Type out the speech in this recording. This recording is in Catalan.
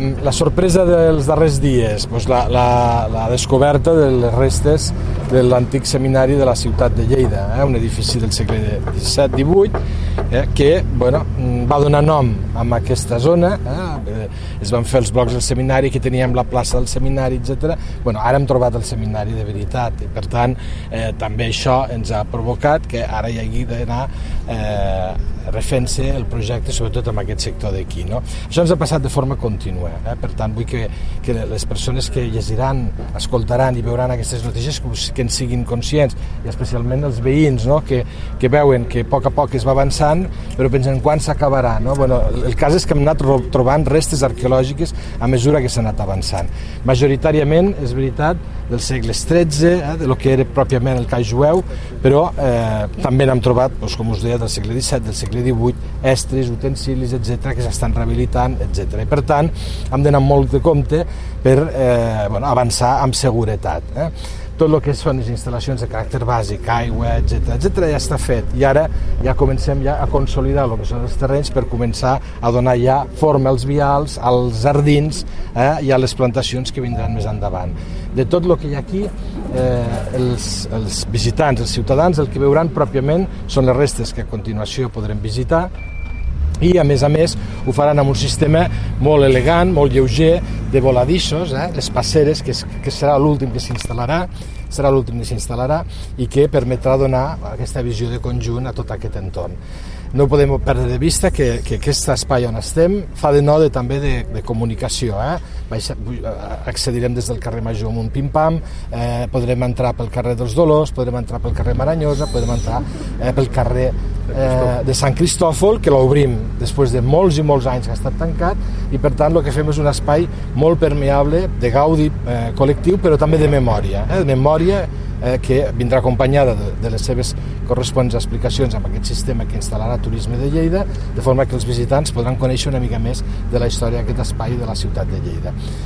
La sorpresa dels darrers dies, doncs la descoberta de les restes de l'antic seminari de la ciutat de Lleida, un edifici del segle XVII-XVIII, que va donar nom a aquesta zona. Es van fer els blocs del seminari, que teníem la plaça del seminari, etc. Ara hem trobat el seminari de veritat, i per tant també això ens ha provocat que ara hi hagi d'anar refent-se el projecte, sobretot en aquest sector d'aquí. Això ens ha passat de forma contínua, per tant vull que les persones que llegiran, escoltaran i veuran aquestes notícies que en siguin conscients, i especialment els veïns, que veuen que a poc es va avançant, però pensen quan s'acabarà. El cas és que hem anat trobant restes arqueològiques a mesura que s'ha anat avançant. Majoritàriament, és veritat, dels segles XIII, de lo que era pròpiament el call jueu, però també n'hem trobat, com us deia, del segle XVII, del segle XVIII, estris, utensilis, etc., que s'estan rehabilitant, etc. I per tant, hem d'anar molt de compte per avançar amb seguretat. Tot el que són les instal·lacions de caràcter bàsic, aigua, etc., ja està fet. I ara ja comencem a consolidar el que són els terrenys per començar a donar ja forma als vials, als jardins i a les plantacions que vindran més endavant. De tot el que hi ha aquí, els visitants, els ciutadans, el que veuran pròpiament són les restes que a continuació podrem visitar, i a més ho faran amb un sistema molt elegant, molt lleuger, de voladissos, les passeres, que serà l'últim que s'instal·larà, i que permetrà donar aquesta visió de conjunt a tot aquest entorn. No podem perdre de vista que aquest espai on estem fa de node també de comunicació. Accedirem des del carrer Major amb un pim-pam, podrem entrar pel carrer dels Dolors, podrem entrar pel carrer Maranyosa, podrem entrar pel carrer de Sant Cristòfol, que l'obrim després de molts i molts anys que ha estat tancat, i per tant el que fem és un espai molt permeable, de gaudi col·lectiu, però també de memòria, que vindrà acompanyada de les seves corresponents explicacions amb aquest sistema que instal·larà Turisme de Lleida, de forma que els visitants podran conèixer una mica més de la història d'aquest espai de la ciutat de Lleida.